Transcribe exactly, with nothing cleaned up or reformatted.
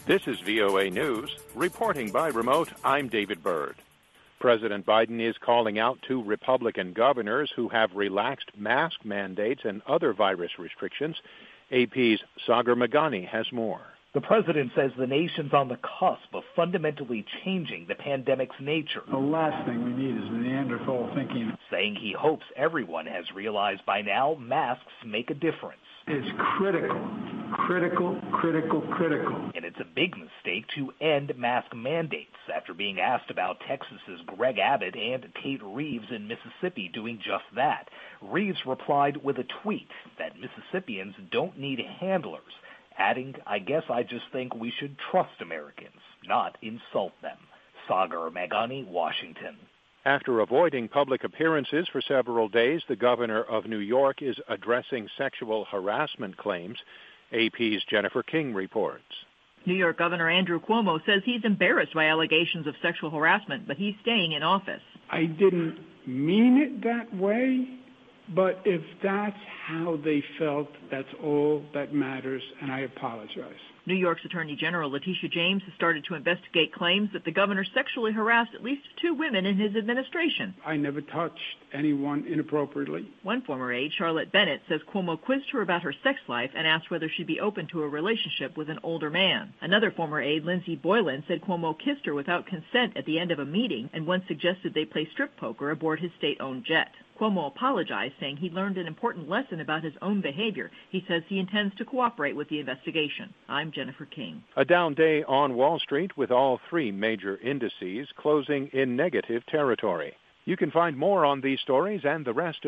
This is V O A News. Reporting by remote, I'm David Byrd. President Biden is calling out to Republican governors who have relaxed mask mandates and other virus restrictions. A P's Sagar Meghani has more. The president says the nation's on the cusp of fundamentally changing the pandemic's nature. The last thing we need is Neanderthal thinking. Saying he hopes everyone has realized by now masks make a difference. It's critical, critical, critical, critical. And it's a big mistake to end mask mandates after being asked about Texas's Greg Abbott and Tate Reeves in Mississippi doing just that. Reeves replied with a tweet that Mississippians don't need handlers, adding, "I guess I just think we should trust Americans, not insult them." Sagar Meghani, Washington. After avoiding public appearances for several days, the governor of New York is addressing sexual harassment claims. A P's Jennifer King reports. New York Governor Andrew Cuomo says he's embarrassed by allegations of sexual harassment, but he's staying in office. I didn't mean it that way, but if that's how they felt, that's all that matters, and I apologize. New York's Attorney General Letitia James has started to investigate claims that the governor sexually harassed at least two women in his administration. I never touched anyone inappropriately. One former aide, Charlotte Bennett, says Cuomo quizzed her about her sex life and asked whether she'd be open to a relationship with an older man. Another former aide, Lindsey Boylan, said Cuomo kissed her without consent at the end of a meeting and once suggested they play strip poker aboard his state-owned jet. Cuomo apologized, saying he learned an important lesson about his own behavior. He says he intends to cooperate with the investigation. I'm Jennifer King. A down day on Wall Street with all three major indices closing in negative territory. You can find more on these stories and the rest of